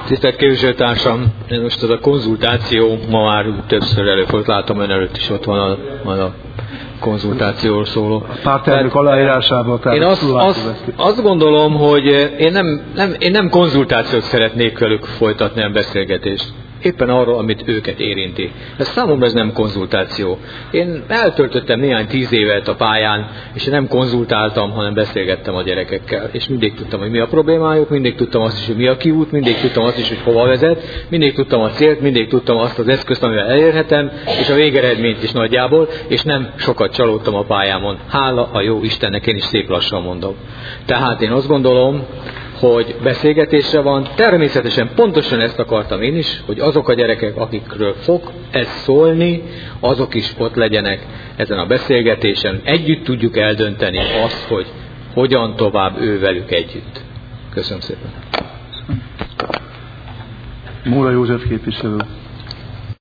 Tisztelt képviselőtársam, most az a konzultáció ma már többször előfordult, látom ön előtt is ott van a konzultációról szóló. A pártelnök aláírásával. Én azt gondolom, hogy én nem konzultációt szeretnék velük folytatni, a beszélgetést. Éppen arról, amit őket érinti. Ez számomra ez nem konzultáció. Én eltöltöttem néhány 10 évet a pályán, és nem konzultáltam, hanem beszélgettem a gyerekekkel. És mindig tudtam, hogy mi a problémájuk, mindig tudtam azt is, hogy mi a kiút, mindig tudtam azt is, hogy hova vezet, mindig tudtam a célt, mindig tudtam azt az eszközt, amivel elérhetem, és a végeredményt is nagyjából, és nem sokat csalódtam a pályámon. Hála a jó Istennek, én is szép lassan mondom. Tehát én azt gondolom, hogy beszélgetésre van. Természetesen pontosan ezt akartam én is, hogy azok a gyerekek, akikről fog ez szólni, azok is ott legyenek ezen a beszélgetésen. Együtt tudjuk eldönteni azt, hogy hogyan tovább velük együtt. Köszönöm szépen. Móra József képviselő.